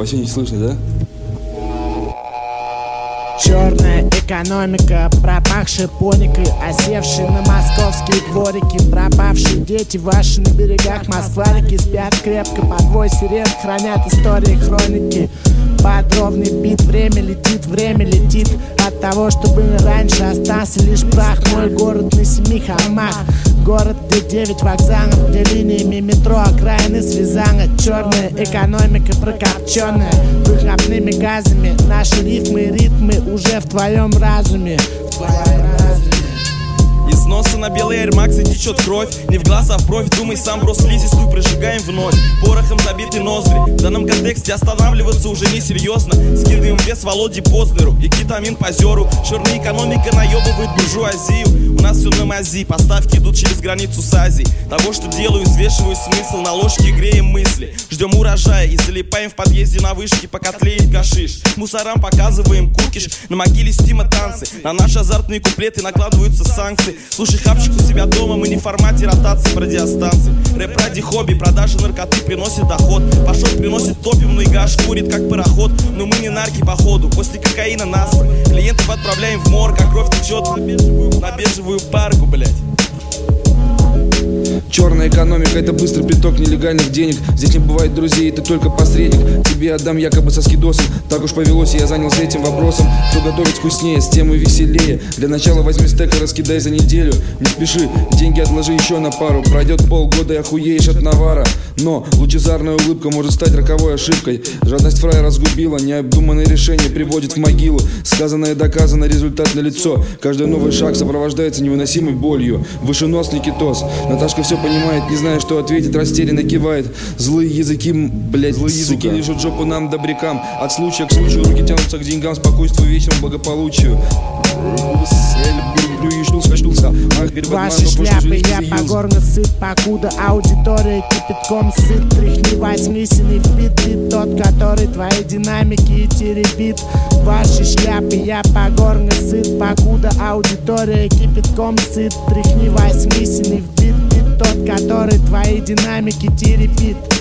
вообще не слышно, да? Черная экономика, пропахшая поникой, осевшие на московские дворики, пропавшие дети ваши на берегах Москварики спят крепко под вой сирен, хранят истории, хроники. Под ровный бит время летит от того, что было раньше, остался лишь прах. Мой город на 7 холмах, город, где 9 вокзалов, где линиями метро окраины связаны. Черная экономика прокопченная выхлопными газами. Наши рифмы и ритмы уже в твоем разуме. Из носа на белый Air Max и течет кровь. Не в глаз, а в бровь, думай сам, брос слизистую прожигаем вновь. Порохом забиты ноздри, в данном контексте останавливаться уже несерьезно. Скидываем вес Володе Познеру и кетамин позеру. Черная экономика наебывает буржуазию. У нас все на мази, поставки идут через границу с Азией. Того, что делаю, взвешиваю смысл, на ложке греем мысли. Ждем урожая и залипаем в подъезде на вышке, пока тлеет гашиш. Мусорам показываем кукиш, на могиле стима танцы. На наши азартные куплеты накладываются санкции. Слушай, хапчик у себя дома, мы не в формате ротации по радиостанции. Рэп ради хобби, продажа наркоты приносит доход. Пашот приносит топим, но и гаш курит как пароход. Но мы не нарки походу, после кокаина настрой. Клиентов отправляем в морг, а кровь течет на бежевую парку, блять. Черная экономика — это быстрый приток нелегальных денег. Здесь не бывает друзей, ты только посредник. Тебе отдам якобы со скидосом. Так уж повелось, и я занялся этим вопросом. Кто готовит вкуснее, с тем и веселее. Для начала возьми стек и раскидай за неделю. Не спеши, деньги отложи еще на пару. Пройдет полгода и охуеешь от навара. Но лучезарная улыбка может стать роковой ошибкой. Жадность фрая разгубила, необдуманное решение приводит в могилу. Сказанное и доказано, результат налицо. Каждый новый шаг сопровождается невыносимой болью. Выше нос не китос. Наташка все понимает, не зная, что ответить, растерянно кивает. Злые языки, блять, злые языки лежат жопу нам добрякам. От случая к случаю руки тянутся к деньгам, спокойствию, вечному благополучию. Ваши шляпы, я по-горно сыт, покуда аудитория кипятком сыт. Тряхни восьмисиный в бит, бит тот, который твои динамики и теребит. Ваши шляпы, я по-горно сыт, покуда аудитория кипятком сыт. Тряхни восьмисиный в бит, бит тот, который твои динамики теребит.